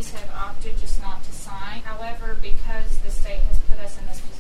have opted just not to sign. However, because the state has put us in this position